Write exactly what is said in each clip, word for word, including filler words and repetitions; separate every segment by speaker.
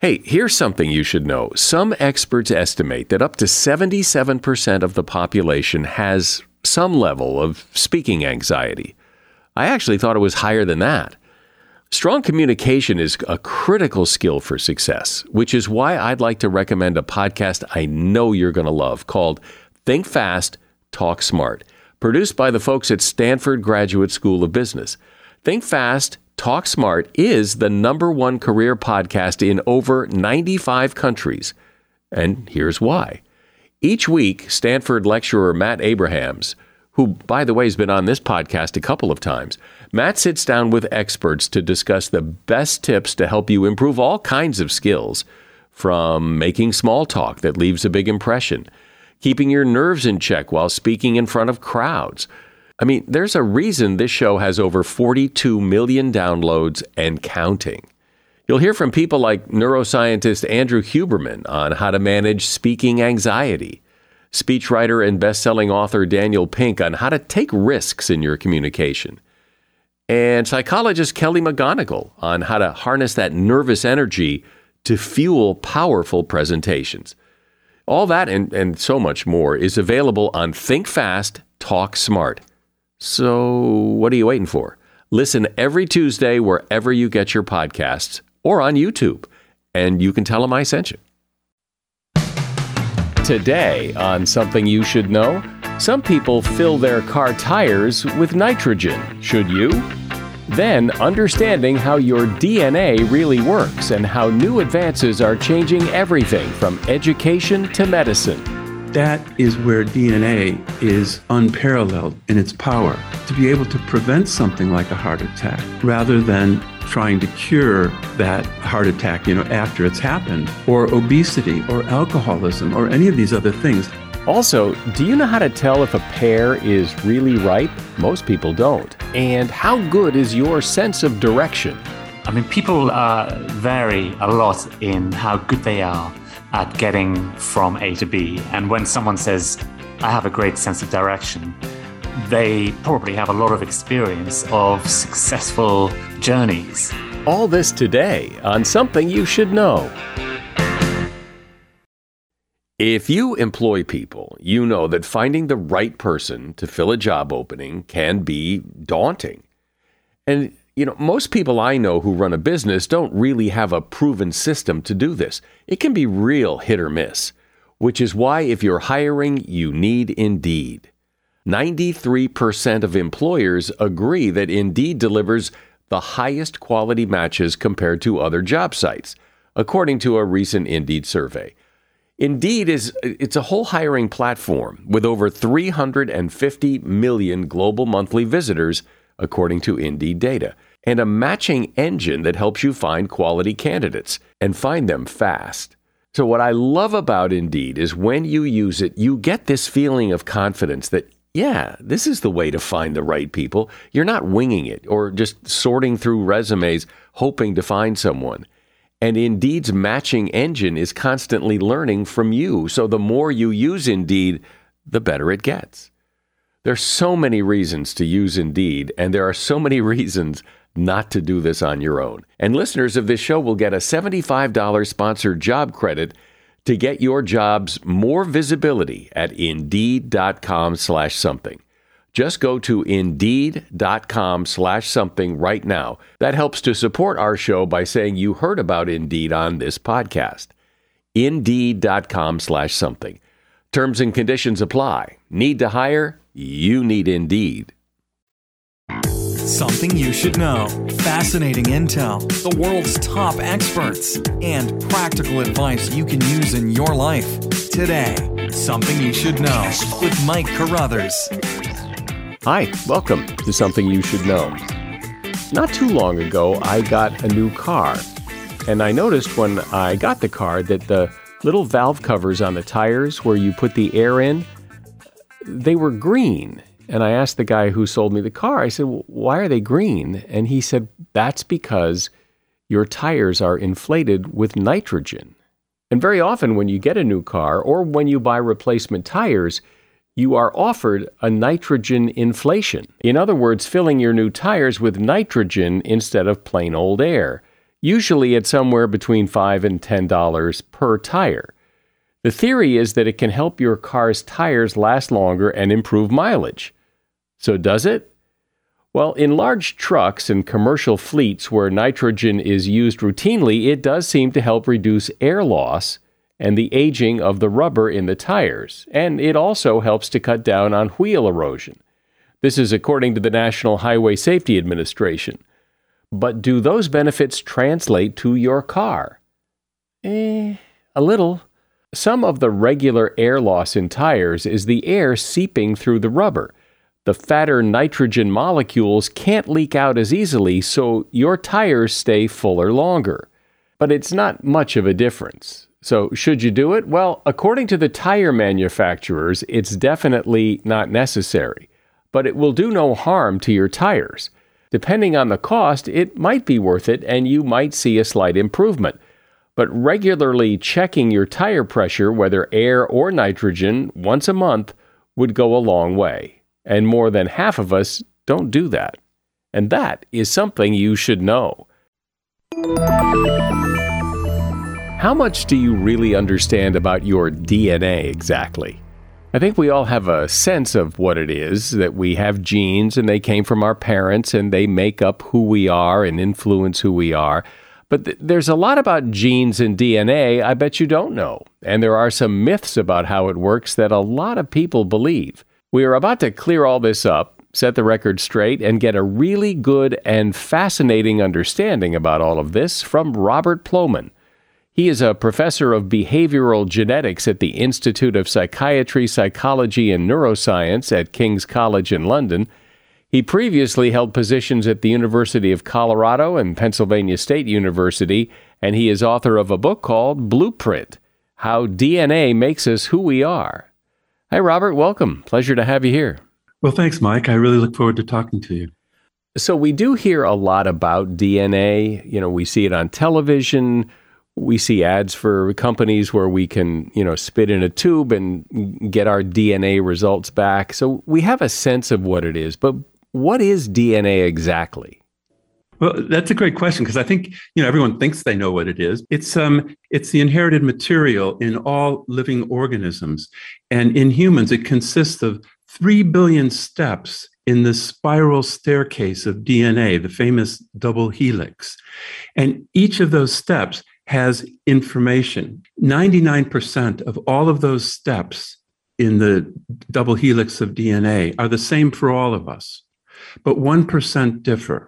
Speaker 1: Hey, here's something you should know. Some experts estimate that up to seventy-seven percent of the population has some level of speaking anxiety. I actually thought it was higher than that. Strong communication is a critical skill for success, which is why I'd like to recommend a podcast I know you're going to love called Think Fast, Talk Smart, produced by the folks at Stanford Graduate School of Business. Think Fast, Talk Smart is the number one career podcast in over ninety-five countries. And here's why. Each week, Stanford lecturer Matt Abrahams, who, by the way, has been on this podcast a couple of times, Matt sits down with experts to discuss the best tips to help you improve all kinds of skills, from making small talk that leaves a big impression, keeping your nerves in check while speaking in front of crowds. I mean, there's a reason this show has over forty-two million downloads and counting. You'll hear from people like neuroscientist Andrew Huberman on how to manage speaking anxiety, speechwriter and best-selling author Daniel Pink on how to take risks in your communication, and psychologist Kelly McGonigal on how to harness that nervous energy to fuel powerful presentations. All that and, and so much more is available on Think Fast, Talk Smart. So what are you waiting for? Listen every Tuesday wherever you get your podcasts or on YouTube, and you can tell them I sent you. Today on Something You Should Know, some people fill their car tires with nitrogen. Should you? Then, understanding how your D N A really works and how new advances are changing everything from education to medicine.
Speaker 2: That is where D N A is unparalleled in its power to be able to prevent something like a heart attack rather than trying to cure that heart attack, you know, after it's happened, or obesity or alcoholism or any of these other things.
Speaker 1: Also, do you know how to tell if a pear is really ripe? Most people don't. And how good is your sense of direction?
Speaker 3: I mean, people uh, vary a lot in how good they are at getting from A to B. And when someone says, I have a great sense of direction, they probably have a lot of experience of successful journeys.
Speaker 1: All this today on Something You Should Know. If you employ people, you know that finding the right person to fill a job opening can be daunting. And you know, most people I know who run a business don't really have a proven system to do this. It can be real hit or miss, which is why if you're hiring, you need Indeed. ninety-three percent of employers agree that Indeed delivers the highest quality matches compared to other job sites, according to a recent Indeed survey. Indeed is it's a whole hiring platform with over three hundred fifty million global monthly visitors, according to Indeed data, and a matching engine that helps you find quality candidates and find them fast. So what I love about Indeed is when you use it, you get this feeling of confidence that, yeah, this is the way to find the right people. You're not winging it or just sorting through resumes hoping to find someone. And Indeed's matching engine is constantly learning from you. So the more you use Indeed, the better it gets. There's so many reasons to use Indeed, and there are so many reasons not to do this on your own. And listeners of this show will get a seventy-five dollars sponsored job credit to get your jobs more visibility at Indeed.com slash something. Just go to Indeed.com slash something right now. That helps to support our show by saying you heard about Indeed on this podcast. Indeed.com slash something. Terms and conditions apply. Need to hire? You need Indeed.
Speaker 4: Something you should know. Fascinating intel, the world's top experts, and practical advice you can use in your life. Today, Something You Should Know with Mike Carruthers.
Speaker 1: Hi, welcome to Something You Should Know. Not too long ago, I got a new car, and I noticed when I got the car that the little valve covers on the tires where you put the air in, they were green. And I asked the guy who sold me the car, I said, well, why are they green? And he said, that's because your tires are inflated with nitrogen. And very often when you get a new car or when you buy replacement tires, you are offered a nitrogen inflation. In other words, filling your new tires with nitrogen instead of plain old air. usually at somewhere between five dollars and ten dollars per tire. The theory is that it can help your car's tires last longer and improve mileage. So does it? Well, in large trucks and commercial fleets where nitrogen is used routinely, it does seem to help reduce air loss and the aging of the rubber in the tires, and it also helps to cut down on wheel erosion. This is according to the National Highway Safety Administration. But do those benefits translate to your car? Eh, a little. Some of the regular air loss in tires is the air seeping through the rubber. The fatter nitrogen molecules can't leak out as easily, so your tires stay fuller longer. But it's not much of a difference. So should you do it? Well, according to the tire manufacturers, it's definitely not necessary. But it will do no harm to your tires. Depending on the cost, it might be worth it and you might see a slight improvement. But regularly checking your tire pressure, whether air or nitrogen, once a month would go a long way. And more than half of us don't do that. And that is something you should know. How much do you really understand about your D N A exactly? I think we all have a sense of what it is, that we have genes and they came from our parents and they make up who we are and influence who we are. But th- there's a lot about genes and D N A I bet you don't know. And there are some myths about how it works that a lot of people believe. We are about to clear all this up, set the record straight, and get a really good and fascinating understanding about all of this from Robert Plomin. He is a professor of behavioral genetics at the Institute of Psychiatry, Psychology, and Neuroscience at King's College in London. He previously held positions at the University of Colorado and Pennsylvania State University, and he is author of a book called Blueprint: How D N A Makes Us Who We Are. Hi, Robert. Welcome. Pleasure to have you here.
Speaker 2: Well, thanks, Mike. I really look forward to talking to you.
Speaker 1: So we do hear a lot about D N A. You know, we see it on television. We see ads for companies where we can, you know, spit in a tube and get our D N A results back. So we have a sense of what it is. But what is D N A exactly?
Speaker 2: Well, that's a great question because I think, you know, everyone thinks they know what it is. It's um, it's the inherited material in all living organisms. And in humans, it consists of three billion steps in the spiral staircase of D N A, the famous double helix. And each of those steps has information. ninety-nine percent of all of those steps in the double helix of D N A are the same for all of us, but one percent differ.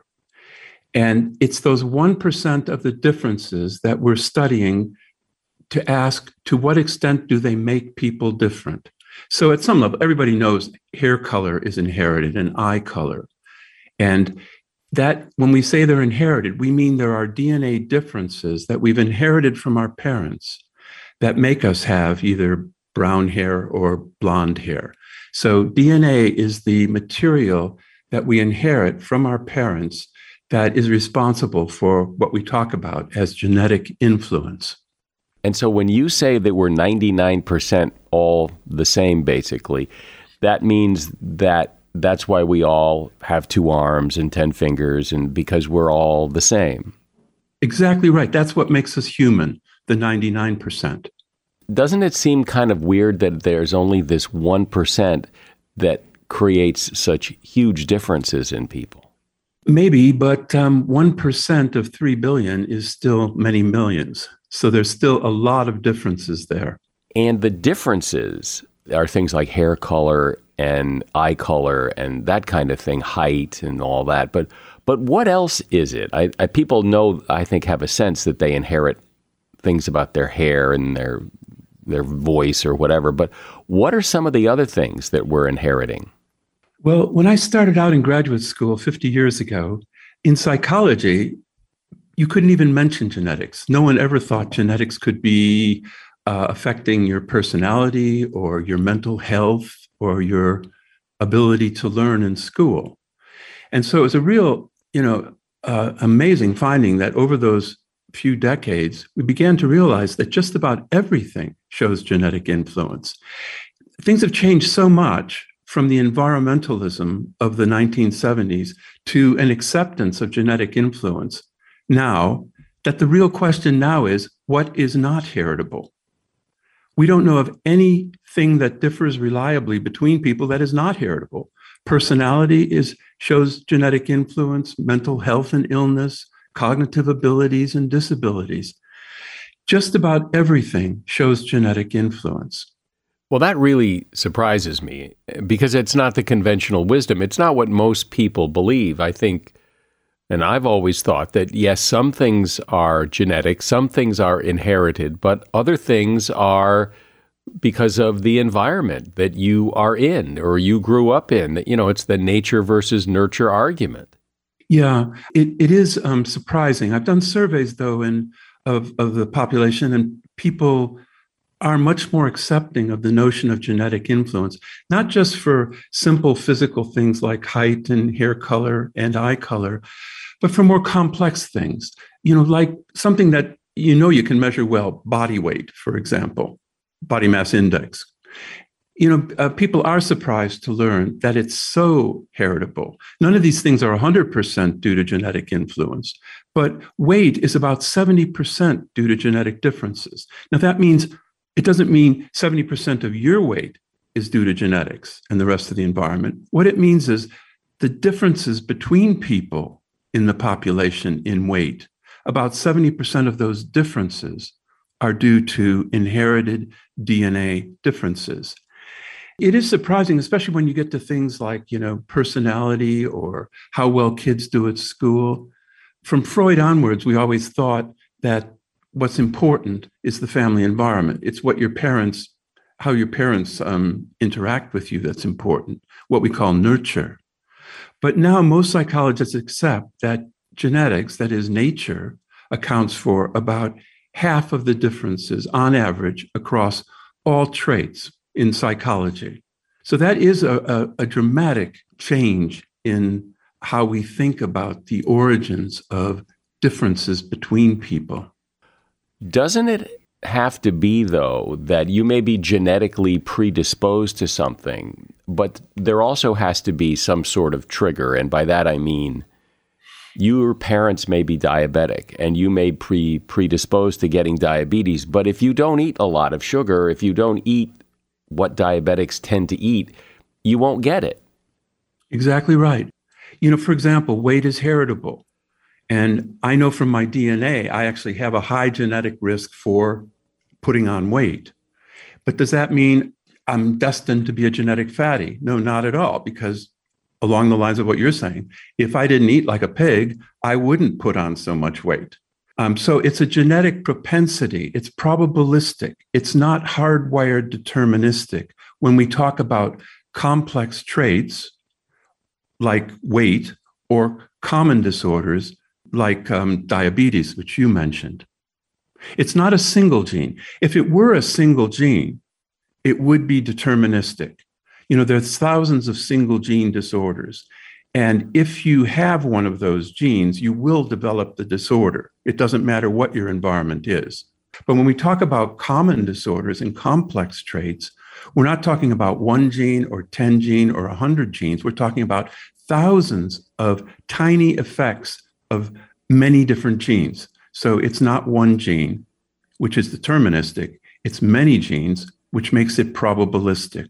Speaker 2: And it's those one percent of the differences that we're studying to ask, to what extent do they make people different? So at some level, everybody knows hair color is inherited and eye color. And that when we say they're inherited, we mean there are D N A differences that we've inherited from our parents that make us have either brown hair or blonde hair. So D N A is the material that we inherit from our parents that is responsible for what we talk about as genetic influence.
Speaker 1: And so when you say that we're ninety-nine percent all the same, basically, that means that that's why we all have two arms and ten fingers, and because we're all the same.
Speaker 2: Exactly right. That's what makes us human, the ninety-nine percent.
Speaker 1: Doesn't it seem kind of weird that there's only this one percent that creates such huge differences in people?
Speaker 2: Maybe, but um, one percent of three billion is still many millions. So there's still a lot of differences there.
Speaker 1: And the differences are things like hair color and eye color and that kind of thing, height and all that. But but what else is it? I, I people know, I think, have a sense that they inherit things about their hair and their their voice or whatever. But what are some of the other things that we're inheriting?
Speaker 2: Well, when I started out in graduate school fifty years ago, in psychology, you couldn't even mention genetics. No one ever thought genetics could be uh, affecting your personality or your mental health or your ability to learn in school. And so it was a real, you know, uh, amazing finding that over those few decades, we began to realize that just about everything shows genetic influence. Things have changed so much from the environmentalism of the nineteen seventies to an acceptance of genetic influence now that the real question now is, what is not heritable? We don't know of anything that differs reliably between people that is not heritable. Personality is shows genetic influence, mental health and illness, cognitive abilities and disabilities. Just about everything shows genetic influence.
Speaker 1: Well, that really surprises me because it's not the conventional wisdom. It's not what most people believe. I think, and I've always thought that, yes, some things are genetic, some things are inherited, but other things are because of the environment that you are in or you grew up in. You know, it's the nature versus nurture argument.
Speaker 2: Yeah, it, it is um, surprising. I've done surveys, though, in of, of the population, and people are much more accepting of the notion of genetic influence, not just for simple physical things like height and hair color and eye color, but for more complex things, you know, like something that you know you can measure well, body weight, for example, body mass index. You know, uh, people are surprised to learn that it's so heritable. None of these things are one hundred percent due to genetic influence, but weight is about seventy percent due to genetic differences. Now, that means it doesn't mean seventy percent of your weight is due to genetics and the rest of the environment. What it means is the differences between people in the population in weight, about seventy percent of those differences are due to inherited D N A differences. It is surprising, especially when you get to things like, you know, personality or how well kids do at school. From Freud onwards, we always thought that what's important is the family environment. It's what your parents, how your parents um, interact with you that's important, what we call nurture. But now most psychologists accept that genetics, that is nature, accounts for about half of the differences on average across all traits in psychology. So that is a, a, a dramatic change in how we think about the origins of differences between people.
Speaker 1: Doesn't it have to be, though, that you may be genetically predisposed to something, but there also has to be some sort of trigger? And by that I mean your parents may be diabetic and you may be predisposed to getting diabetes, but if you don't eat a lot of sugar, if you don't eat what diabetics tend to eat, you won't get it.
Speaker 2: Exactly right. You know, for example, weight is heritable. And I know from my D N A, I actually have a high genetic risk for putting on weight. But does that mean I'm destined to be a genetic fatty? No, not at all, because along the lines of what you're saying, if I didn't eat like a pig, I wouldn't put on so much weight. Um, so it's a genetic propensity. It's probabilistic. It's not hardwired deterministic. When we talk about complex traits like weight or common disorders like um, diabetes, which you mentioned, it's not a single gene. If it were a single gene, it would be deterministic. You know, there's thousands of single gene disorders. And if you have one of those genes, you will develop the disorder. It doesn't matter what your environment is. But when we talk about common disorders and complex traits, we're not talking about one gene or ten gene or one hundred genes. We're talking about thousands of tiny effects of many different genes. So it's not one gene, which is deterministic. It's many genes, which makes it probabilistic.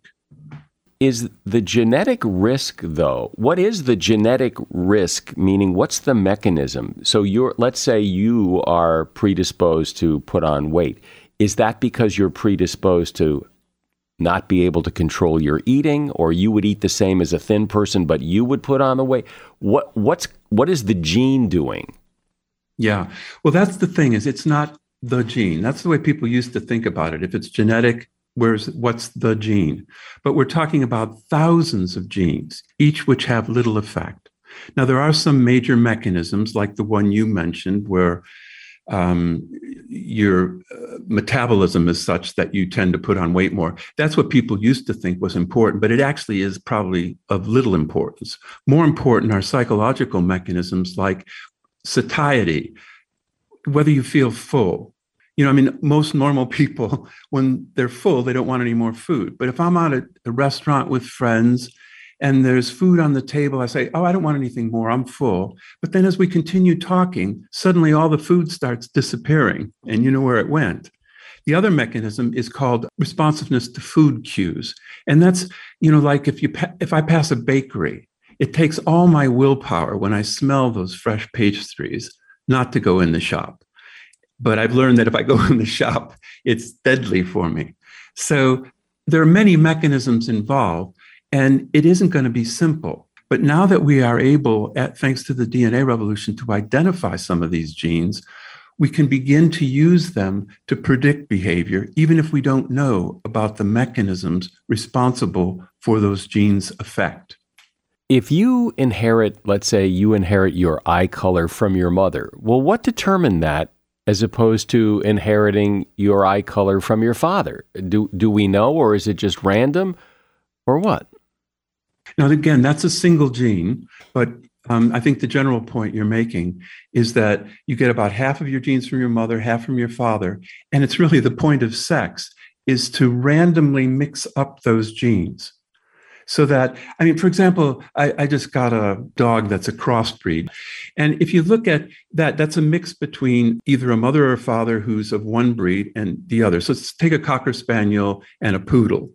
Speaker 1: Is the genetic risk, though, what is the genetic risk? Meaning, what's the mechanism? So you're, let's say you are predisposed to put on weight. Is that because you're predisposed to not be able to control your eating, or you would eat the same as a thin person, but you would put on the weight? What what's what is the gene doing?
Speaker 2: Yeah, well, that's the thing, is it's not the gene. That's the way people used to think about it. If it's genetic, where's what's the gene? But we're talking about thousands of genes, each which have little effect. Now, there are some major mechanisms like the one you mentioned, where um, your uh, metabolism is such that you tend to put on weight more. That's what people used to think was important, but it actually is probably of little importance. More important are psychological mechanisms like satiety, whether you feel full. You know, I mean, most normal people, when they're full, they don't want any more food. But if I'm at a, a restaurant with friends and there's food on the table, I say, oh, I don't want anything more. I'm full. But then as we continue talking, suddenly all the food starts disappearing, and you know where it went. The other mechanism is called responsiveness to food cues. And that's, you know, like if you pa- if I pass a bakery, it takes all my willpower when I smell those fresh pastries not to go in the shop. But I've learned that if I go in the shop, it's deadly for me. So there are many mechanisms involved, and it isn't going to be simple. But now that we are able, at, thanks to the D N A revolution, to identify some of these genes, we can begin to use them to predict behavior, even if we don't know about the mechanisms responsible for those genes' effect.
Speaker 1: If you inherit, let's say you inherit your eye color from your mother, well, what determined that as opposed to inheriting your eye color from your father? Do, do we know, or is it just random, or what?
Speaker 2: Now, again, that's a single gene, but Um, I think the general point you're making is that you get about half of your genes from your mother, half from your father, and it's really the point of sex is to randomly mix up those genes. So that, I mean, for example, I, I just got a dog that's a crossbreed. And if you look at that, that's a mix between either a mother or a father who's of one breed and the other. So let's take a Cocker Spaniel and a Poodle.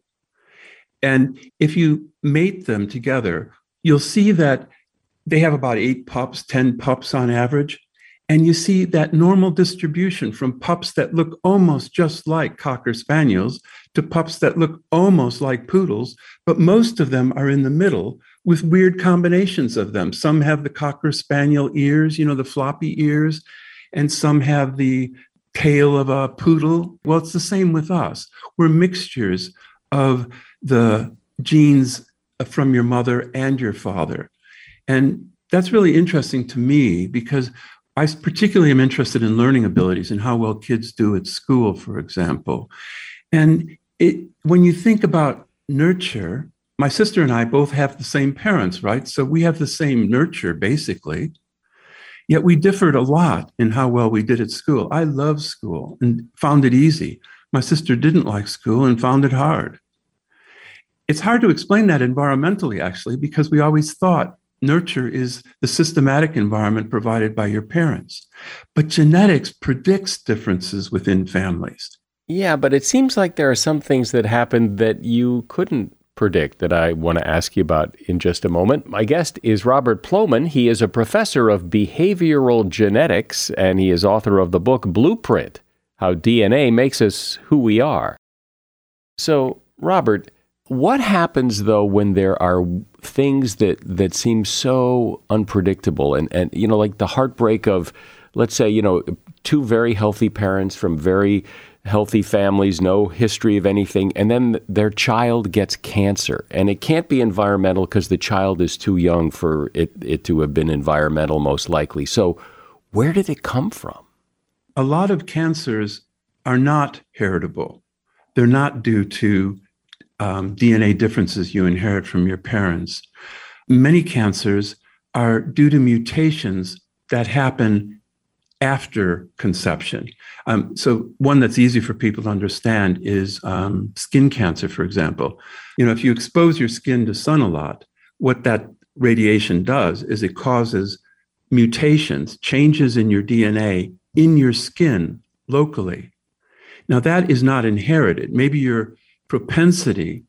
Speaker 2: And if you mate them together, you'll see that they have about eight pups, ten pups on average. And you see that normal distribution from pups that look almost just like Cocker Spaniels to pups that look almost like poodles, but most of them are in the middle with weird combinations of them. Some have the Cocker Spaniel ears, you know, the floppy ears, and some have the tail of a poodle. Well, it's the same with us. We're mixtures of the genes from your mother and your father. And that's really interesting to me because I particularly am interested in learning abilities and how well kids do at school, for example. And it, when you think about nurture, my sister and I both have the same parents, right? So we have the same nurture, basically. Yet we differed a lot in how well we did at school. I loved school and found it easy. My sister didn't like school and found it hard. It's hard to explain that environmentally, actually, because we always thought nurture is the systematic environment provided by your parents. But genetics predicts differences within families.
Speaker 1: Yeah, but it seems like there are some things that happened that you couldn't predict that I want to ask you about in just a moment. My guest is Robert Plomin. He is a professor of behavioral genetics, and he is author of the book Blueprint, How D N A Makes Us Who We Are. So, Robert, what happens, though, when there are things that, that seem so unpredictable and, and, you know, like the heartbreak of, let's say, you know, two very healthy parents from very healthy families, no history of anything, and then their child gets cancer. And it can't be environmental because the child is too young for it, it to have been environmental, most likely. So where did it come from?
Speaker 2: A lot of cancers are not heritable. They're not due to Um, D N A differences you inherit from your parents. Many cancers are due to mutations that happen after conception. Um, so one that's easy for people to understand is um, skin cancer, for example. You know, if you expose your skin to sun a lot, what that radiation does is it causes mutations, changes in your D N A in your skin locally. Now, that is not inherited. Maybe your propensity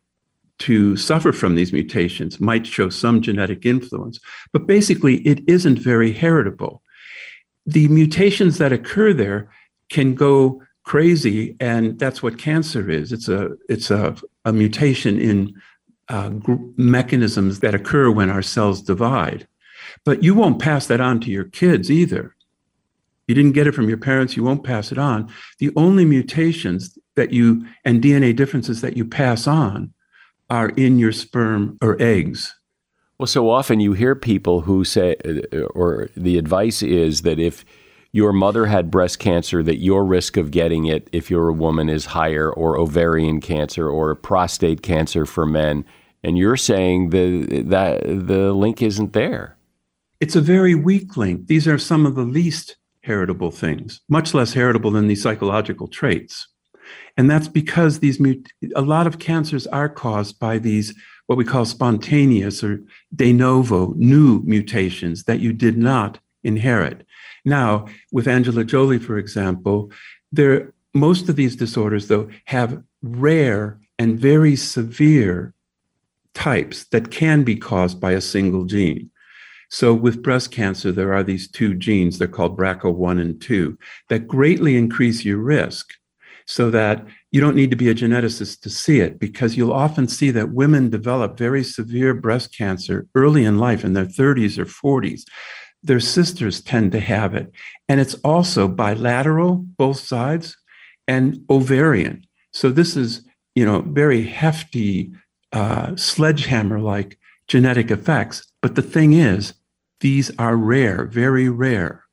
Speaker 2: to suffer from these mutations might show some genetic influence, but basically it isn't very heritable. The mutations that occur there can go crazy, and that's what cancer is. It's a it's a, a mutation in uh, gr- mechanisms that occur when our cells divide. But you won't pass that on to your kids either. You didn't get it from your parents, you won't pass it on. The only mutations that you and D N A differences that you pass on are in your sperm or eggs.
Speaker 1: Well, so often you hear people who say, or the advice is that if your mother had breast cancer, that your risk of getting it, if you're a woman, is higher, or ovarian cancer or prostate cancer for men. And you're saying the, that the link isn't there.
Speaker 2: It's a very weak link. These are some of the least heritable things, much less heritable than these psychological traits. And that's because these mut- a lot of cancers are caused by these what we call spontaneous or de novo, new mutations that you did not inherit. Now, with Angela Jolie, for example, there most of these disorders, though, have rare and very severe types that can be caused by a single gene. So with breast cancer, there are these two genes, they're called B R C A one and two, that greatly increase your risk so that you don't need to be a geneticist to see it, because you'll often see that women develop very severe breast cancer early in life, in their thirties or forties. Their sisters tend to have it. And it's also bilateral, both sides, and ovarian. So this is, you know, very hefty, uh, sledgehammer-like genetic effects. But the thing is, these are rare, very rare.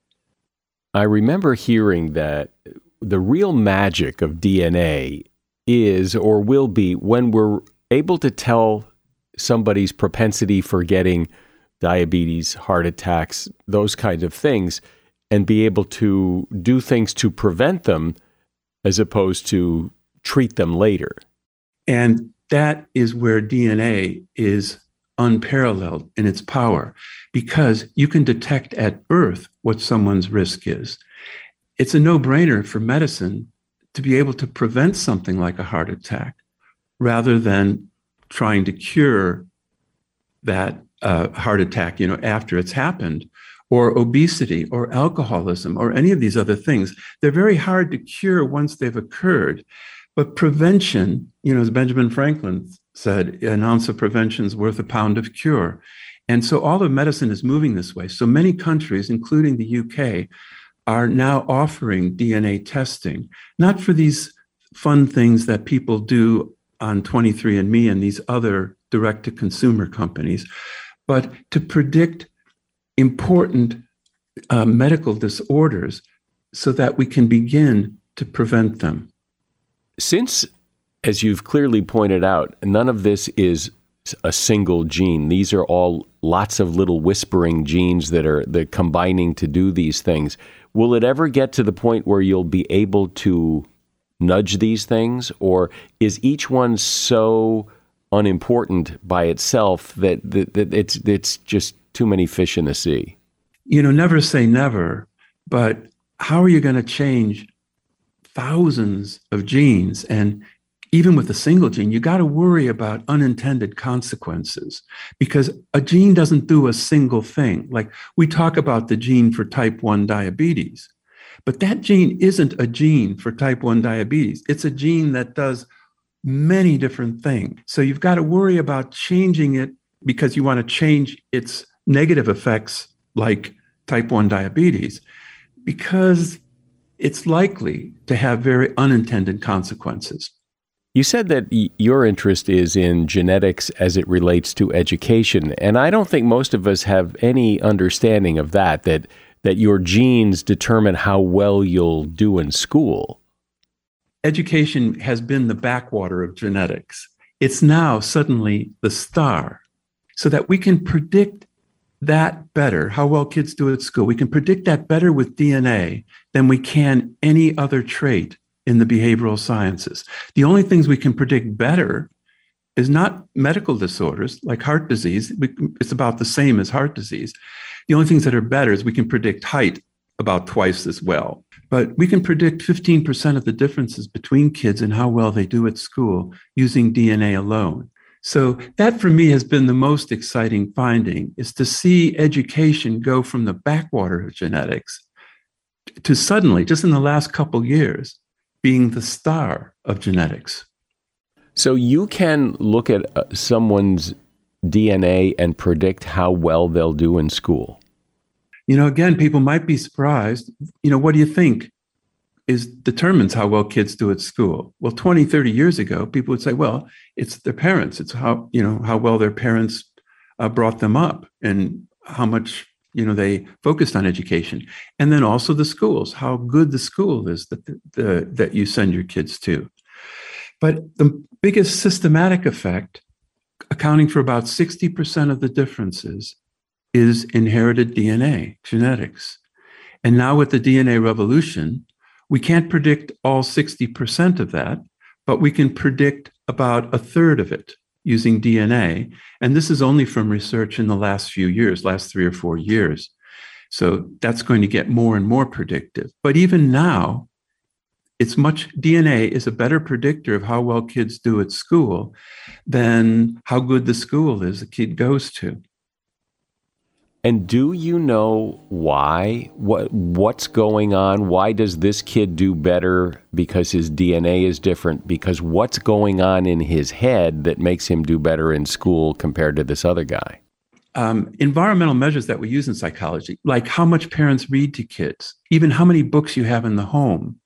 Speaker 1: I remember hearing that the real magic of D N A is, or will be, when we're able to tell somebody's propensity for getting diabetes, heart attacks, those kinds of things, and be able to do things to prevent them as opposed to treat them later.
Speaker 2: And that is where D N A is unparalleled in its power, because you can detect at birth what someone's risk is. It's a no-brainer for medicine to be able to prevent something like a heart attack rather than trying to cure that uh, heart attack, you know, after it's happened, or obesity or alcoholism or any of these other things. They're very hard to cure once they've occurred. But prevention, you know, as Benjamin Franklin said, an ounce of prevention is worth a pound of cure. And so all of medicine is moving this way. So many countries, including the U K, are now offering D N A testing, not for these fun things that people do on twenty-three and me and these other direct-to-consumer companies, but to predict important uh, medical disorders so that we can begin to prevent them.
Speaker 1: Since, as you've clearly pointed out, none of this is a single gene. These are all lots of little whispering genes that are the combining to do these things. Will it ever get to the point where you'll be able to nudge these things, or is each one so unimportant by itself that, that, that it's it's just too many fish in the sea?
Speaker 2: You know, never say never, but how are you going to change thousands of genes? And even with a single gene, you got to worry about unintended consequences, because a gene doesn't do a single thing. Like we talk about the gene for type one diabetes, but that gene isn't a gene for type one diabetes. It's a gene that does many different things. So you've got to worry about changing it because you want to change its negative effects like type one diabetes, because it's likely to have very unintended consequences.
Speaker 1: You said that y- your interest is in genetics as it relates to education, and I don't think most of us have any understanding of that, that that your genes determine how well you'll do in school.
Speaker 2: Education has been the backwater of genetics. It's now suddenly the star, so that we can predict that better, how well kids do at school. We can predict that better with D N A than we can any other trait in the behavioral sciences. The only things we can predict better is not medical disorders like heart disease. It's about the same as heart disease. The only things that are better is we can predict height about twice as well. But we can predict fifteen percent of the differences between kids and how well they do at school using D N A alone. So that for me has been the most exciting finding, is to see education go from the backwater of genetics to suddenly, just in the last couple years, being the star of genetics.
Speaker 1: So you can look at uh, someone's D N A and predict how well they'll do in school.
Speaker 2: You know, again, people might be surprised. You know, what do you think is determines how well kids do at school? Well, twenty, thirty years ago, people would say, well, it's their parents. It's how, you know, how well their parents uh, brought them up and how much, you know, they focused on education. And then also the schools, how good the school is that the, the, that you send your kids to. But the biggest systematic effect, accounting for about sixty percent of the differences, is inherited D N A, genetics. And now with the D N A revolution, we can't predict all sixty percent of that, but we can predict about a third of it using D N A. And this is only from research in the last few years, last three or four years. So that's going to get more and more predictive. But even now, it's much, D N A is a better predictor of how well kids do at school than how good the school is the kid goes to.
Speaker 1: And do you know why? What what's going on? Why does this kid do better? Because his D N A is different? Because what's going on in his head that makes him do better in school compared to this other guy?
Speaker 2: Um, environmental measures that we use in psychology, like how much parents read to kids, even how many books you have in the home,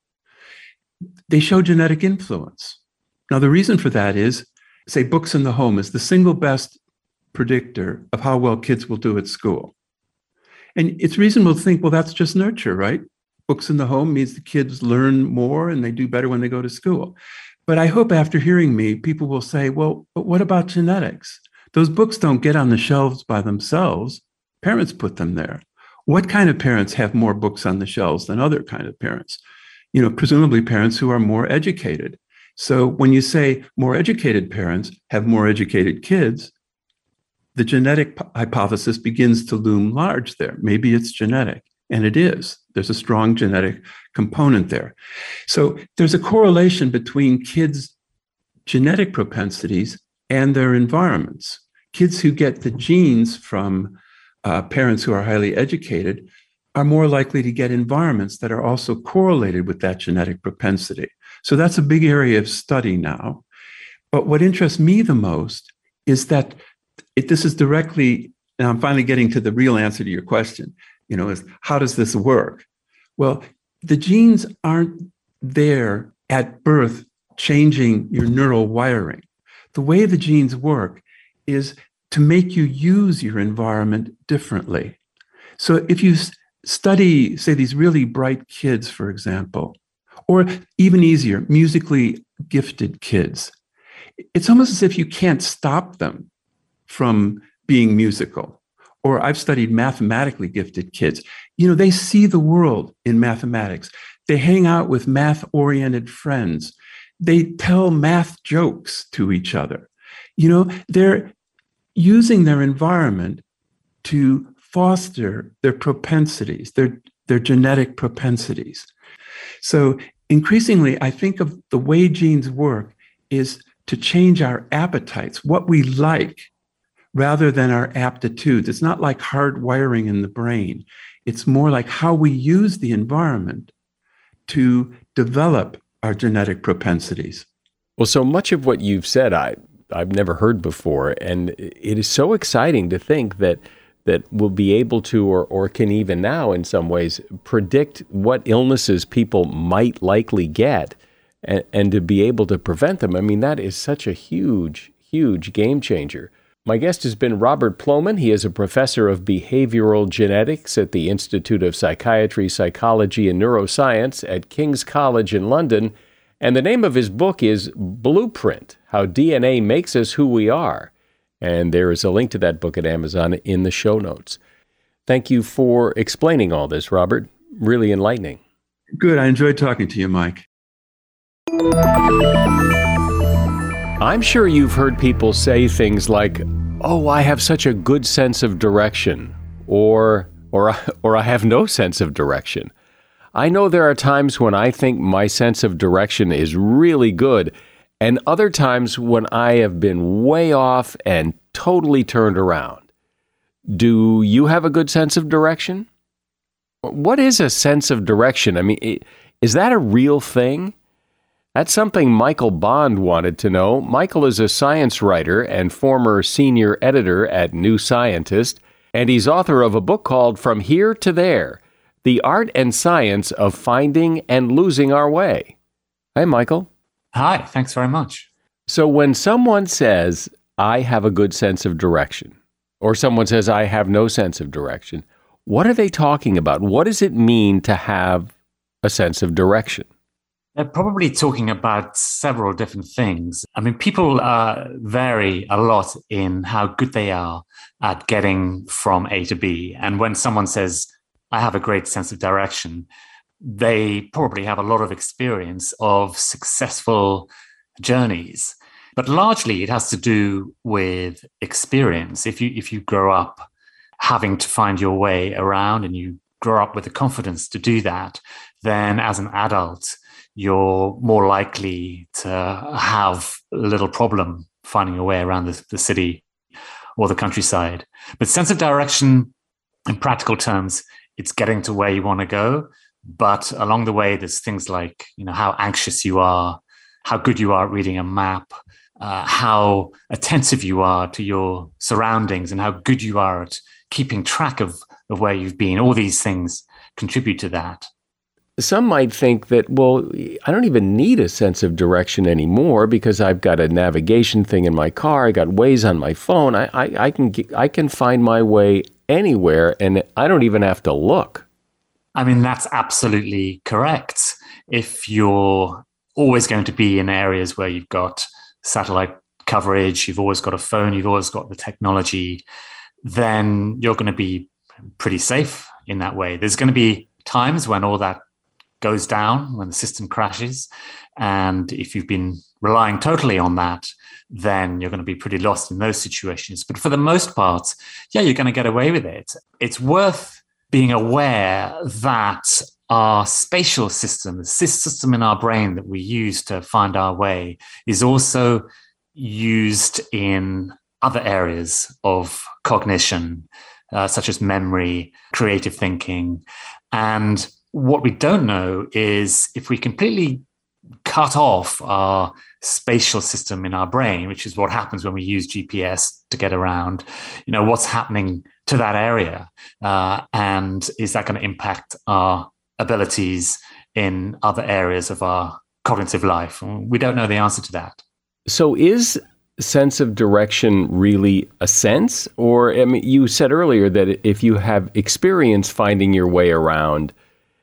Speaker 2: they show genetic influence. Now, the reason for that is, say, books in the home is the single best predictor of how well kids will do at school. And it's reasonable to think, well, that's just nurture, right? Books in the home means the kids learn more and they do better when they go to school. But I hope after hearing me, people will say, well, but what about genetics? Those books don't get on the shelves by themselves. Parents put them there. What kind of parents have more books on the shelves than other kind of parents? You know, presumably parents who are more educated. So when you say more educated parents have more educated kids, the genetic p- hypothesis begins to loom large there. Maybe it's genetic, and it is. There's a strong genetic component there. So there's a correlation between kids' genetic propensities and their environments. Kids who get the genes from uh, parents who are highly educated are more likely to get environments that are also correlated with that genetic propensity. So that's a big area of study now. But what interests me the most is that it, this is directly, and I'm finally getting to the real answer to your question, you know, is how does this work? Well, the genes aren't there at birth changing your neural wiring. The way the genes work is to make you use your environment differently. So if you study, say, these really bright kids, for example, or even easier, musically gifted kids, it's almost as if you can't stop them from being musical. Or I've studied mathematically gifted kids. You know, they see the world in mathematics. They hang out with math-oriented friends. They tell math jokes to each other. You know, they're using their environment to foster their propensities, their, their genetic propensities. So increasingly, I think of the way genes work is to change our appetites, what we like, rather than our aptitudes. It's not like hard wiring in the brain. It's more like how we use the environment to develop our genetic propensities.
Speaker 1: Well, so much of what you've said, I, I've never heard before. And it is so exciting to think that that we'll be able to, or, or can even now in some ways, predict what illnesses people might likely get and, and to be able to prevent them. I mean, that is such a huge, huge game changer. My guest has been Robert Plomin. He is a professor of behavioral genetics at the Institute of Psychiatry, Psychology, and Neuroscience at King's College in London. And the name of his book is Blueprint, How D N A Makes Us Who We Are. And there is a link to that book at Amazon in the show notes. Thank you for explaining all this, Robert. Really enlightening.
Speaker 2: Good. I enjoyed talking to you, Mike.
Speaker 1: I'm sure you've heard people say things like, oh, I have such a good sense of direction, or, or, or I have no sense of direction. I know there are times when I think my sense of direction is really good, and other times when I have been way off and totally turned around. Do you have a good sense of direction? What is a sense of direction? I mean, is that a real thing? That's something Michael Bond wanted to know. Michael is a science writer and former senior editor at New Scientist, and he's author of a book called From Here to There, The Art and Science of Finding and Losing Our Way. Hi, Michael.
Speaker 3: Hi, thanks very much.
Speaker 1: So when someone says, I have a good sense of direction, or someone says, I have no sense of direction, what are they talking about? What does it mean to have a sense of direction?
Speaker 3: They're probably talking about several different things. I mean, people uh, vary a lot in how good they are at getting from A to B. And when someone says, I have a great sense of direction, they probably have a lot of experience of successful journeys. But largely it has to do with experience. If you if you grow up having to find your way around and you grow up with the confidence to do that, then as an adult, you're more likely to have a little problem finding your way around the, the city or the countryside. But sense of direction, in practical terms, it's getting to where you want to go. But along the way, there's things like, you know, how anxious you are, how good you are at reading a map, uh, how attentive you are to your surroundings, and how good you are at keeping track of, of where you've been. All these things contribute to that.
Speaker 1: Some might think that, well, I don't even need a sense of direction anymore because I've got a navigation thing in my car. I got Waze on my phone. I, I, I can I can find my way anywhere, and I don't even have to look.
Speaker 3: I mean, that's absolutely correct. If you're always going to be in areas where you've got satellite coverage, you've always got a phone, you've always got the technology, then you're going to be pretty safe in that way. There's going to be times when all that goes down, when the system crashes. And if you've been relying totally on that, then you're going to be pretty lost in those situations. But for the most part, yeah, you're going to get away with it. It's worth being aware that our spatial system, the system in our brain that we use to find our way, is also used in other areas of cognition, uh, such as memory, creative thinking. And what we don't know is if we completely cut off our spatial system in our brain, which is what happens when we use G P S to get around, you know, what's happening to that area? Uh, and is that going to impact our abilities in other areas of our cognitive life? We don't know the answer to that.
Speaker 1: So is sense of direction really a sense? Or, I mean, you said earlier that if you have experience finding your way around,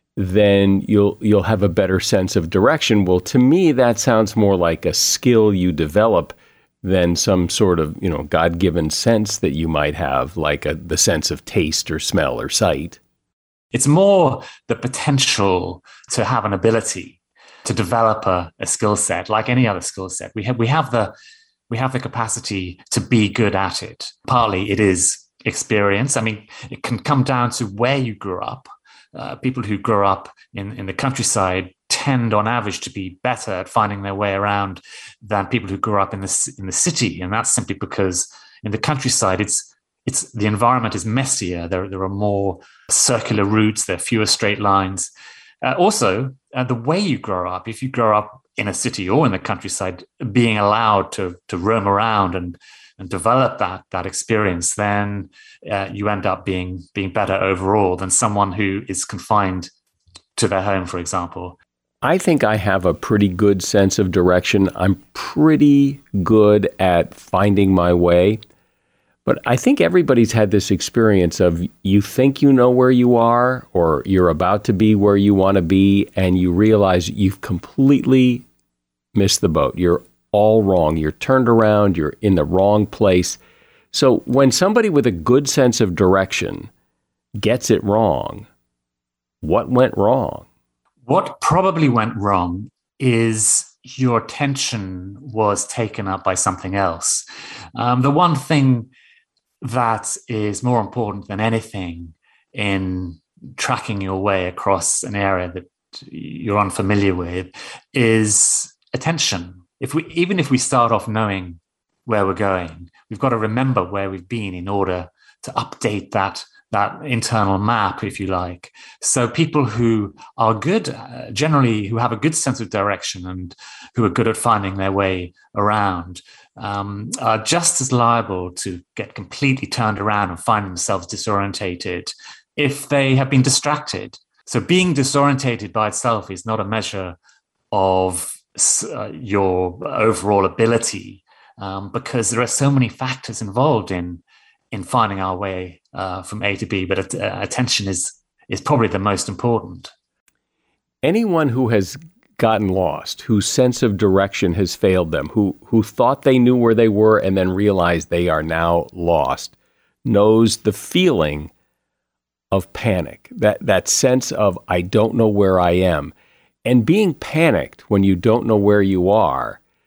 Speaker 1: then you'll you'll have a better sense of direction. Well, to me, that sounds more like a skill you develop than some sort of, you know, God-given sense that you might have, like a, the sense of taste or smell or sight.
Speaker 3: It's more the potential to have an ability to develop a, a skill set, like any other skill set. We have we have the we have the capacity to be good at it. Partly it is experience. I mean, it can come down to where you grew up. Uh, people who grow up in, in the countryside tend, on average, to be better at finding their way around than people who grew up in the in the city, and that's simply because in the countryside, it's it's the environment is messier. There there are more circular routes. There are fewer straight lines. Uh, also, uh, the way you grow up, if you grow up in a city or in the countryside, being allowed to to roam around and and develop that that experience, then uh, you end up being being better overall than someone who is confined to their home, for example.
Speaker 1: I think I have a pretty good sense of direction. I'm pretty good at finding my way. But I think everybody's had this experience of you think you know where you are, or you're about to be where you want to be, and you realize you've completely missed the boat. You're all wrong. You're turned around. You're in the wrong place. So when somebody with a good sense of direction gets it wrong, what went wrong?
Speaker 3: What probably went wrong is your attention was taken up by something else. Um, the one thing that is more important than anything in tracking your way across an area that you're unfamiliar with is attention. If we, even if we start off knowing where we're going, we've got to remember where we've been in order to update that, that internal map, if you like. So people who are good, uh, generally who have a good sense of direction and who are good at finding their way around, um, are just as liable to get completely turned around and find themselves disorientated if they have been distracted. So being disorientated by itself is not a measure of Uh, your overall ability, um, because there are so many factors involved in in finding our way uh, from A to B. But uh, attention is is probably the most important.
Speaker 1: Anyone who has gotten lost, whose sense of direction has failed them, who who thought they knew where they were and then realized they are now lost, knows the feeling of panic. That that sense of I don't know where I am. And being panicked when you don't know where you are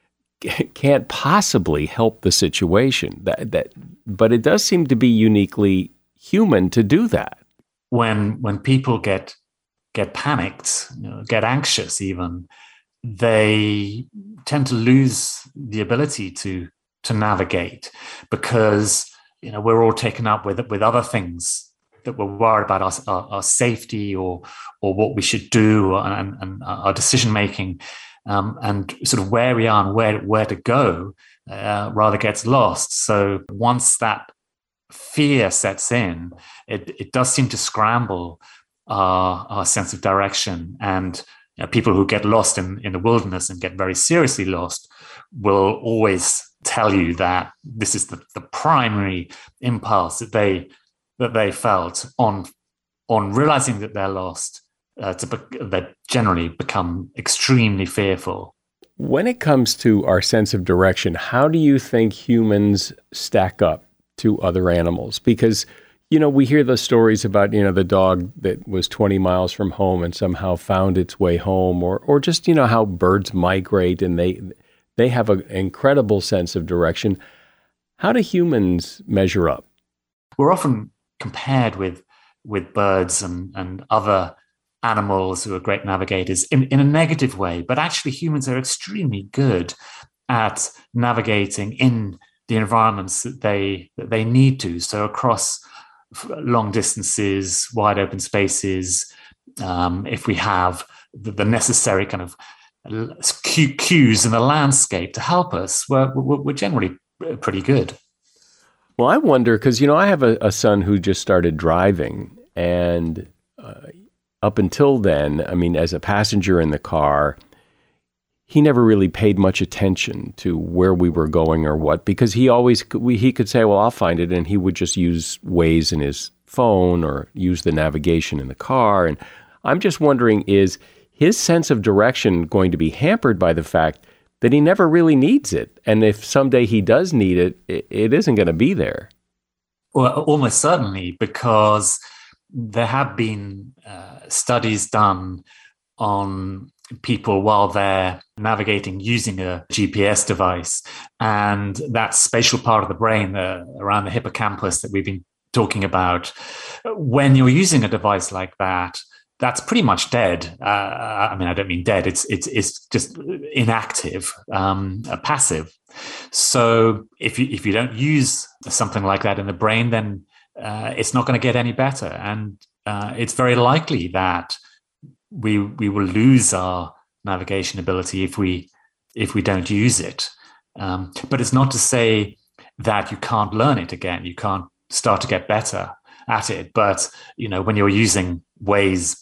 Speaker 1: can't possibly help the situation. That that, but it does seem to be uniquely human to do that.
Speaker 3: When when people get get panicked, you know, get anxious, even they tend to lose the ability to to navigate because you know we're all taken up with with other things that we're worried about our our, our safety or or what we should do and, and our decision making, um, and sort of where we are and where where to go uh, rather gets lost. So once that fear sets in, it it does seem to scramble our our sense of direction. And you know, people who get lost in in the wilderness and get very seriously lost will always tell you that this is the, the primary impulse that they that they felt on on realizing that they're lost. Uh, to be, they generally become extremely fearful.
Speaker 1: When it comes to our sense of direction, how do you think humans stack up to other animals? Because you know we hear the stories about you know the dog that was twenty miles from home and somehow found its way home, or or just you know how birds migrate and they. They have an incredible sense of direction. How do humans measure up?
Speaker 3: We're often compared with with birds and, and other animals who are great navigators in, in a negative way, but actually humans are extremely good at navigating in the environments that they that they need to. So across long distances, wide open spaces, um, if we have the, the necessary kind of cues in the landscape to help us, we're, we're generally pretty good.
Speaker 1: Well, I wonder, because, you know, I have a, a son who just started driving, and uh, up until then, I mean, as a passenger in the car, he never really paid much attention to where we were going or what, because he always, we, he could say, well, I'll find it, and he would just use Waze in his phone or use the navigation in the car. And I'm just wondering, is his sense of direction going to be hampered by the fact that he never really needs it? And if someday he does need it, it, it isn't going to be there.
Speaker 3: Well, almost certainly, because there have been uh, studies done on people while they're navigating using a G P S device, and that spatial part of the brain uh, around the hippocampus that we've been talking about, when you're using a device like that, that's pretty much dead. Uh, I mean, I don't mean dead. It's it's it's just inactive, um, passive. So if you if you don't use something like that in the brain, then uh, it's not going to get any better, and uh, it's very likely that we we will lose our navigation ability if we if we don't use it. Um, but it's not to say that you can't learn it again. You can't start to get better at it. But you know, when you're using Waze,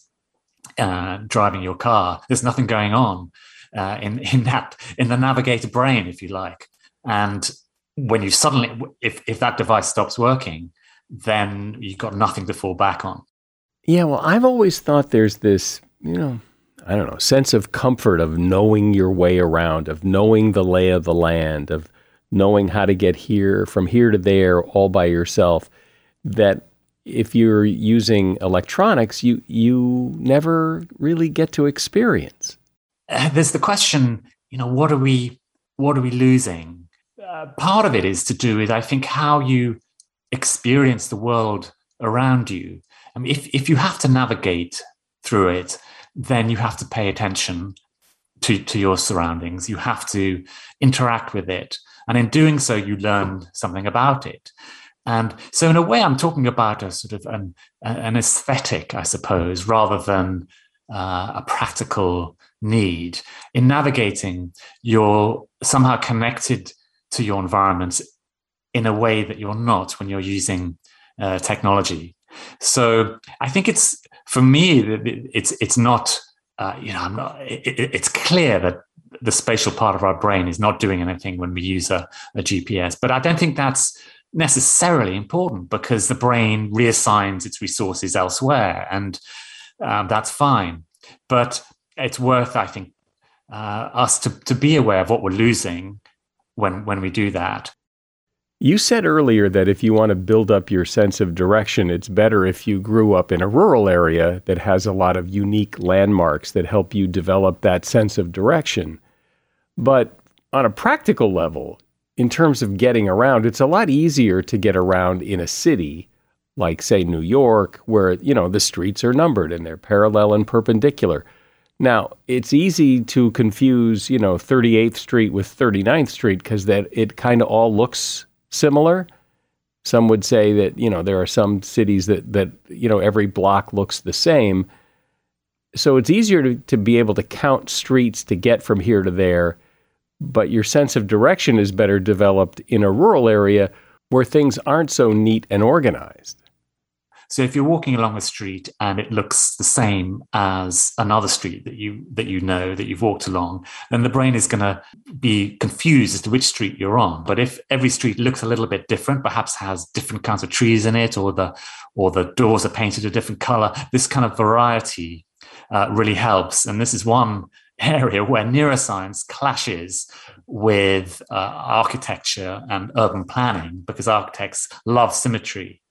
Speaker 3: uh, driving your car, there's nothing going on uh, in in that in the navigator brain, if you like. And when you suddenly, if if that device stops working, then you've got nothing to fall back on.
Speaker 1: Yeah, well, I've always thought there's this, you know, I don't know, sense of comfort of knowing your way around, of knowing the lay of the land, of knowing how to get here from here to there all by yourself, that if you're using electronics, you you never really get to experience.
Speaker 3: Uh, there's the question, you know, what are we what are we losing? Uh, part of it is to do with, I think, how you experience the world around you. I mean, if if you have to navigate through it, then you have to pay attention to, to your surroundings. You have to interact with it. And in doing so, you learn something about it. And so in a way, I'm talking about a sort of an, an aesthetic, I suppose, rather than uh, a practical need. In navigating, you're somehow connected to your environment in a way that you're not when you're using uh, technology. So I think it's, for me, it's it's not, uh, you know, I'm not, it, it's clear that the spatial part of our brain is not doing anything when we use a, a G P S. But I don't think that's necessarily important, because the brain reassigns its resources elsewhere, and um, that's fine. But it's worth, I think, uh, us to, to be aware of what we're losing when when we do that.
Speaker 1: You said earlier that if you want to build up your sense of direction, it's better if you grew up in a rural area that has a lot of unique landmarks that help you develop that sense of direction. But on a practical level, in terms of getting around, it's a lot easier to get around in a city like, say, New York, where, you know, the streets are numbered and they're parallel and perpendicular. Now, it's easy to confuse, you know, thirty-eighth Street with thirty-ninth Street because that it kind of all looks similar. Some would say that, you know, there are some cities that, that you know, every block looks the same. So it's easier to, to be able to count streets to get from here to there, but your sense of direction is better developed in a rural area where things aren't so neat and organized.
Speaker 3: So if you're walking along a street and it looks the same as another street that you that you know, that you've walked along, then the brain is going to be confused as to which street you're on. But if every street looks a little bit different, perhaps has different kinds of trees in it, or the or the doors are painted a different color, this kind of variety uh, really helps. And this is one area where neuroscience clashes with uh, architecture and urban planning, because architects love symmetry.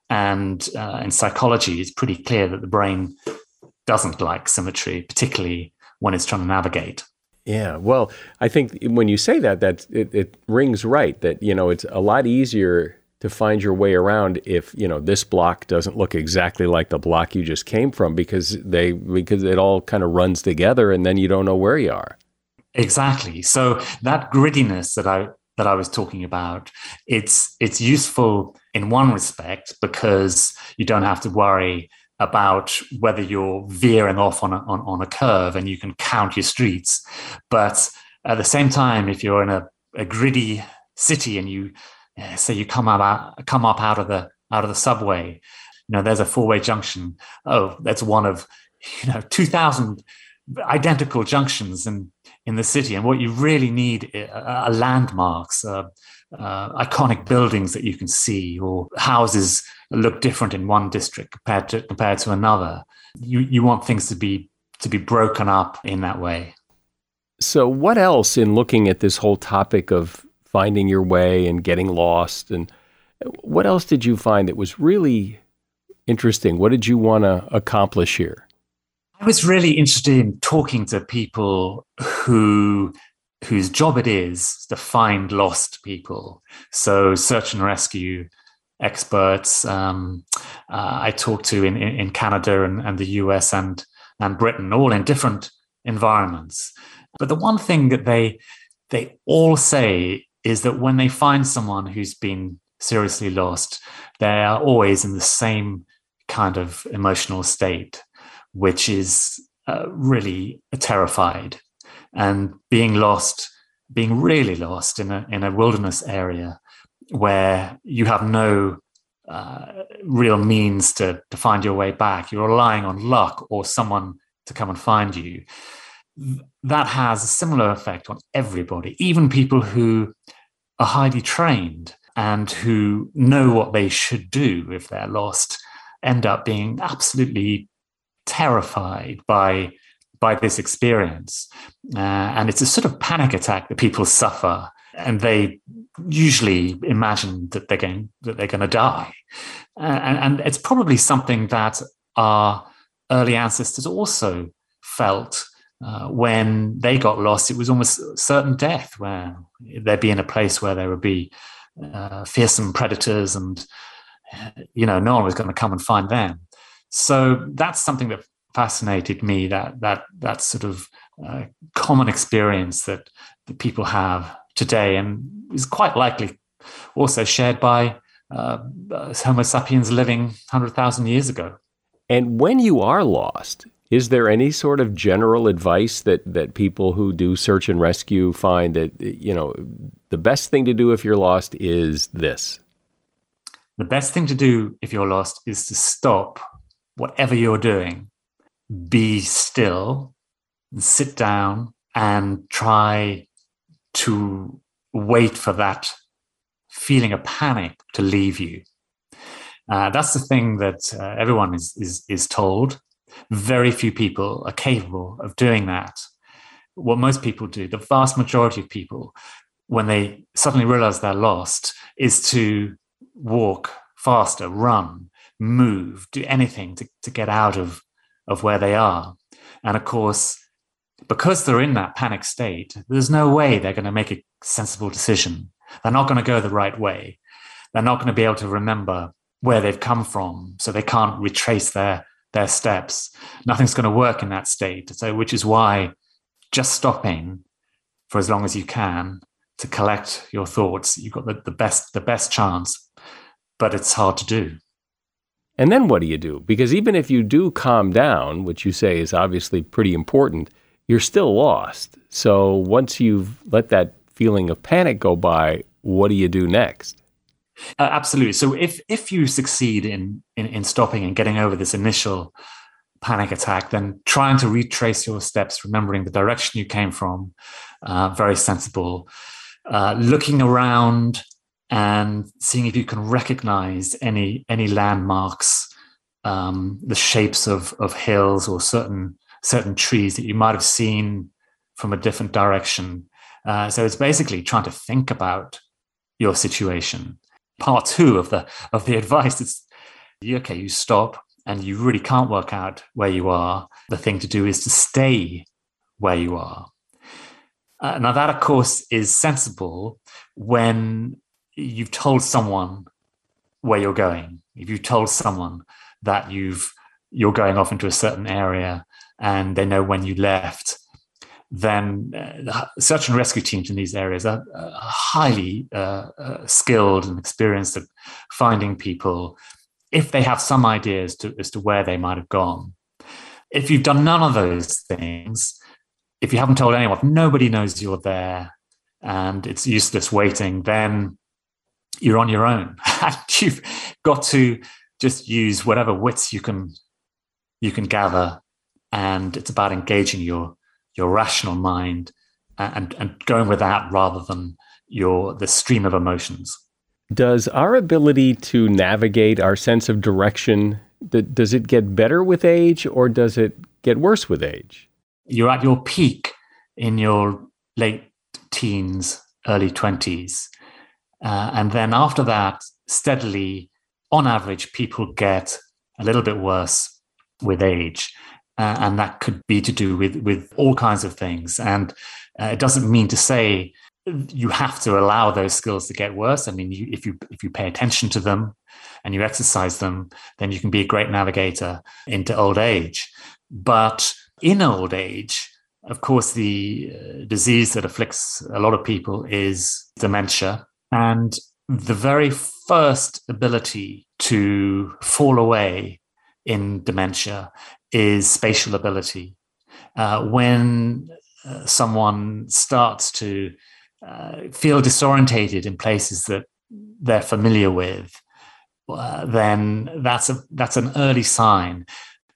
Speaker 3: And uh, in psychology, it's pretty clear that the brain doesn't like symmetry, particularly when it's trying to navigate.
Speaker 1: Yeah, well, I think when you say that, that it, it rings right, that, you know, it's a lot easier to find your way around if, you know, this block doesn't look exactly like the block you just came from, because they because it all kind of runs together and then you don't know where you are.
Speaker 3: Exactly. So that grittiness that I that I was talking about, it's it's useful in one respect because you don't have to worry about whether you're veering off on a, on, on a curve and you can count your streets. But at the same time, if you're in a, a gritty city and you uh, say you come up come up out of the out of the subway, you know, there's a four-way junction. Oh, that's one of, you know, two thousand identical junctions in in the city, and what you really need are landmarks, uh, uh, iconic buildings that you can see, or houses that look different in one district compared to compared to another. You you want things to be to be broken up in that way.
Speaker 1: So, what else in looking at this whole topic of finding your way and getting lost, and what else did you find that was really interesting? What did you want to accomplish here?
Speaker 3: I was really interested in talking to people who whose job it is to find lost people. So search and rescue experts um, uh, I talked to in, in Canada and, and the U S and, and Britain, all in different environments. But the one thing that they they all say is that when they find someone who's been seriously lost, they are always in the same kind of emotional state, which is uh, really terrified. And being lost, being really lost in a in a wilderness area where you have no uh, real means to, to find your way back, you're relying on luck or someone to come and find you. That has a similar effect on everybody, even people who are highly trained and who know what they should do if they're lost, end up being absolutely terrified by by this experience. Uh, and it's a sort of panic attack that people suffer, and they usually imagine that they're going that they're going to die. Uh, and, and it's probably something that our early ancestors also felt uh, when they got lost. It was almost certain death, where they'd be in a place where there would be uh, fearsome predators, and you know, no one was going to come and find them. So that's something that fascinated me, that that that sort of uh, common experience that, that people have today, and is quite likely also shared by uh, Homo sapiens living one hundred thousand years ago.
Speaker 1: And when you are lost, is there any sort of general advice that, that people who do search and rescue find that, you know, the best thing to do if you're lost is this?
Speaker 3: The best thing to do if you're lost is to stop whatever you're doing, be still, sit down, and try to wait for that feeling of panic to leave you. Uh, that's the thing that uh, everyone is, is is told. Very few people are capable of doing that. What most people do, the vast majority of people, when they suddenly realize they're lost, is to walk faster, run, move, do anything to, to get out of, of where they are. And of course, because they're in that panic state, there's no way they're going to make a sensible decision. They're not going to go the right way. They're not going to be able to remember where they've come from, so they can't retrace their, their steps. Nothing's going to work in that state. So, which is why just stopping for as long as you can to collect your thoughts, you've got the, the best the best chance, but it's hard to do.
Speaker 1: And then what do you do? Because even if you do calm down, which you say is obviously pretty important, you're still lost. So once you've let that feeling of panic go by, what do you do next?
Speaker 3: Uh, absolutely. So if if you succeed in, in in stopping and getting over this initial panic attack, then trying to retrace your steps, remembering the direction you came from, uh, very sensible. Uh, looking around and seeing if you can recognize any any landmarks, um, the shapes of of hills or certain certain trees that you might have seen from a different direction. Uh, so it's basically trying to think about your situation. Part two of the of the advice is, okay, you stop and you really can't work out where you are. The thing to do is to stay where you are. Uh, now that, of course, is sensible when you've told someone where you're going. If you've told someone that you've you're going off into a certain area and they know when you left, then uh, search and rescue teams in these areas are uh, highly uh, uh, skilled and experienced at finding people if they have some ideas to, as to where they might have gone. If you've done none of those things, if you haven't told anyone, if nobody knows you're there and it's useless waiting, then you're on your own. And you've got to just use whatever wits you can you can gather, and it's about engaging your your rational mind and, and going with that rather than your the stream of emotions.
Speaker 1: Does our ability to navigate our sense of direction, does it get better with age or does it get worse with age?
Speaker 3: You're at your peak in your late teens, early twenties. Uh, and then after that, steadily, on average, people get a little bit worse with age. Uh, and that could be to do with, with all kinds of things. And uh, it doesn't mean to say you have to allow those skills to get worse. I mean, you, if you if you pay attention to them and you exercise them, then you can be a great navigator into old age. But in old age, of course, the uh, disease that afflicts a lot of people is dementia. And the very first ability to fall away in dementia is spatial ability. Uh, when uh, someone starts to uh, feel disorientated in places that they're familiar with, uh, then that's a that's an early sign.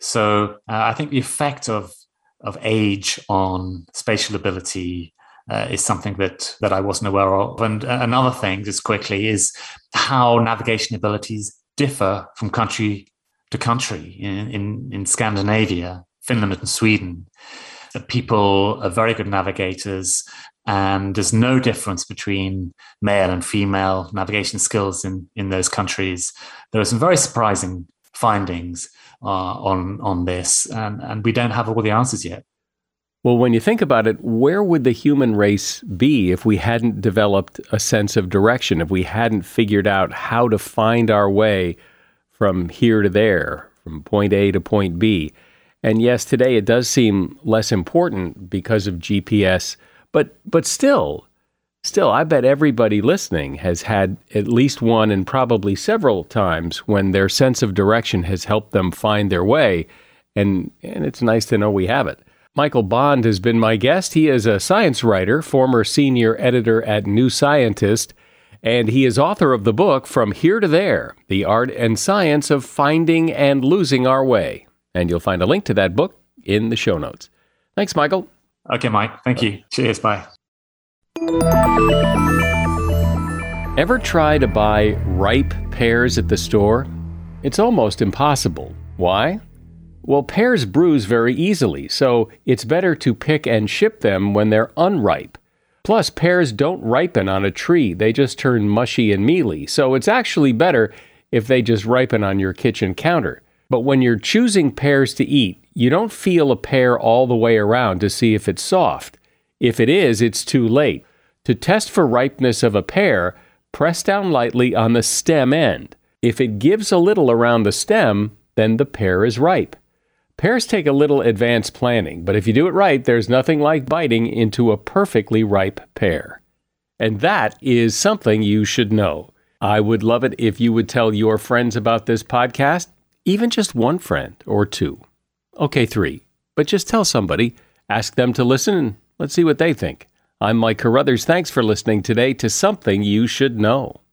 Speaker 3: So uh, I think the effect of of age on spatial ability uh, is something that that I wasn't aware of. And another thing, just quickly, is how navigation abilities differ from country to country. In, in, in Scandinavia, Finland and Sweden, the people are very good navigators, and there's no difference between male and female navigation skills in, in those countries. There are some very surprising findings uh, on, on this, and, and we don't have all the answers yet.
Speaker 1: Well, when you think about it, where would the human race be if we hadn't developed a sense of direction, if we hadn't figured out how to find our way from here to there, from point A to point B? And yes, today it does seem less important because of G P S, but but still, still, I bet everybody listening has had at least one and probably several times when their sense of direction has helped them find their way, and, and it's nice to know we have it. Michael Bond has been my guest. He is a science writer, former senior editor at New Scientist, and he is author of the book From Here to There, The Art and Science of Finding and Losing Our Way. And you'll find a link to that book in the show notes. Thanks, Michael.
Speaker 3: Okay, Mike. Thank you. Cheers. Bye.
Speaker 1: Ever try to buy ripe pears at the store? It's almost impossible. Why? Well, pears bruise very easily, so it's better to pick and ship them when they're unripe. Plus, pears don't ripen on a tree. They just turn mushy and mealy, so it's actually better if they just ripen on your kitchen counter. But when you're choosing pears to eat, you don't feel a pear all the way around to see if it's soft. If it is, it's too late. To test for ripeness of a pear, press down lightly on the stem end. If it gives a little around the stem, then the pear is ripe. Pears take a little advanced planning, but if you do it right, there's nothing like biting into a perfectly ripe pear. And that is something you should know. I would love it if you would tell your friends about this podcast, even just one friend or two. Okay, three. But just tell somebody, ask them to listen, and let's see what they think. I'm Mike Carruthers. Thanks for listening today to Something You Should Know.